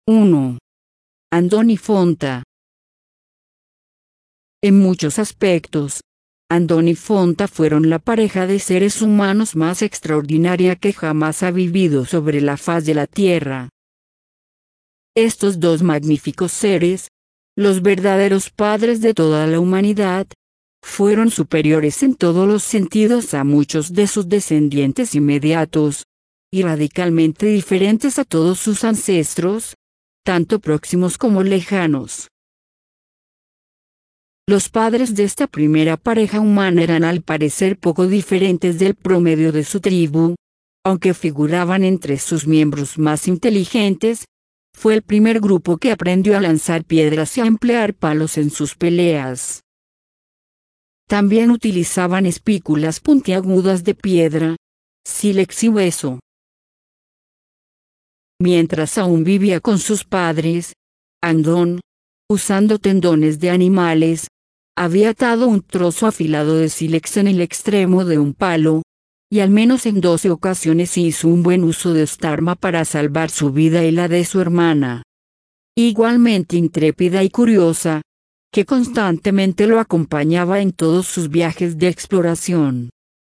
1. Andoni Fonta. En muchos aspectos, Andoni y Fonta fueron la pareja de seres humanos más extraordinaria que jamás ha vivido sobre la faz de la Tierra. Estos dos magníficos seres, los verdaderos padres de toda la humanidad, fueron superiores en todos los sentidos a muchos de sus descendientes inmediatos, y radicalmente diferentes a todos sus ancestros, tanto próximos como lejanos. Los padres de esta primera pareja humana eran al parecer poco diferentes del promedio de su tribu, aunque figuraban entre sus miembros más inteligentes. Fue el primer grupo que aprendió a lanzar piedras y a emplear palos en sus peleas. También utilizaban espículas puntiagudas de piedra, sílex y hueso. Mientras aún vivía con sus padres, Andón, usando tendones de animales, había atado un trozo afilado de sílex en el extremo de un palo, y al menos en 12 ocasiones hizo un buen uso de esta arma para salvar su vida y la de su hermana. Igualmente intrépida y curiosa, que constantemente lo acompañaba en todos sus viajes de exploración.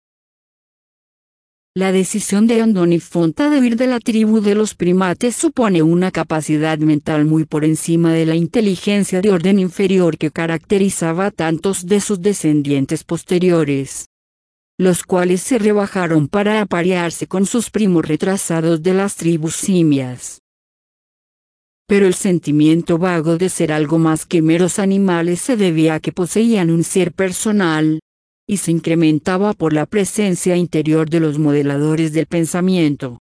La decisión de Andoni Fonta de huir de la tribu de los primates supone una capacidad mental muy por encima de la inteligencia de orden inferior que caracterizaba a tantos de sus descendientes posteriores, los cuales se rebajaron para aparearse con sus primos retrasados de las tribus simias. Pero el sentimiento vago de ser algo más que meros animales se debía a que poseían un ser personal, y se incrementaba por la presencia interior de los modeladores del pensamiento.